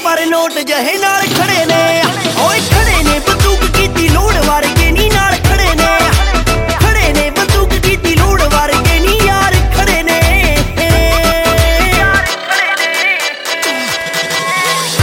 ਪਰ ਨੋਟ ਜਹੇ ਨਾਲ ਖੜੇ ਨੇ ਓਏ ਖੜੇ ਨੇ ਬੰਦੂਕ ਕੀਤੀ ਲੋੜ ਵਰਗੇ